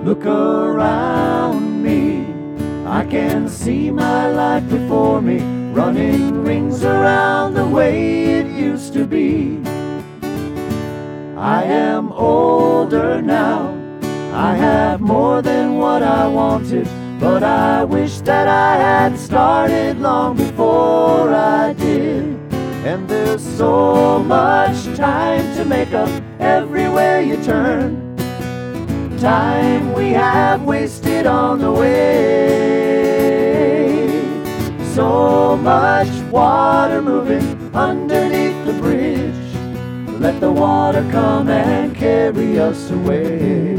Look around me, I can see my life before me, running rings around the way it used to be. I am older now, I have more than what I wanted, but I wish that I had started long before I did. And there's so much time to make up everywhere you turn, time we have wasted on the way. So much water moving underneath the bridge, let the water come and carry us away.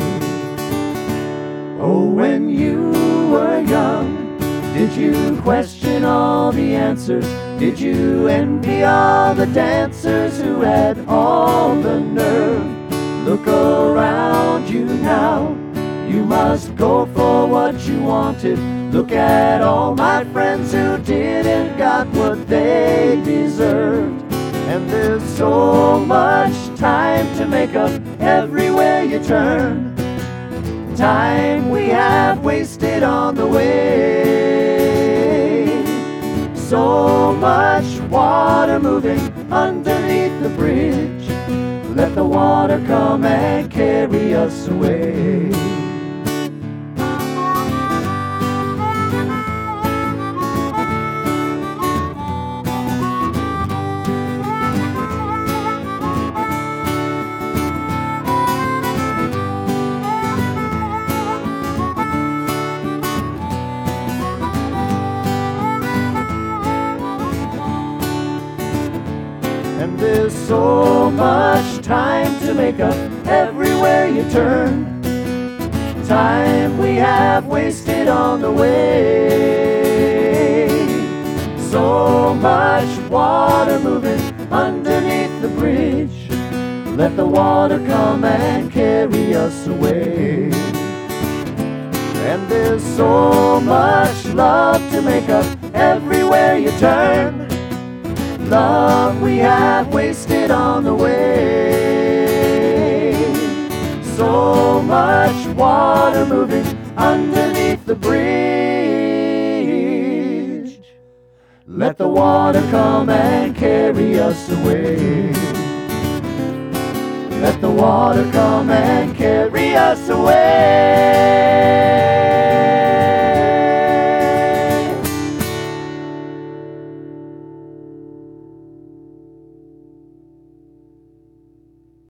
Oh, when you were young, did you question all the answers? Did you envy all the dancers who had all the nerve? Look around you now, you must go for what you wanted. Look at all my friends who didn't got what they deserved. And there's so much time to make up everywhere you turn, time we have wasted on the way. So much water moving underneath the bridge, let the water come and carry us away. And there's so much time to make up everywhere you turn, time we have wasted on the way. So much water moving underneath the bridge, let the water come and carry us away. And there's so much love to make up everywhere you turn, love we have wasted on the way. So much water moving underneath the bridge, let the water come and carry us away. Let the water come and carry us away.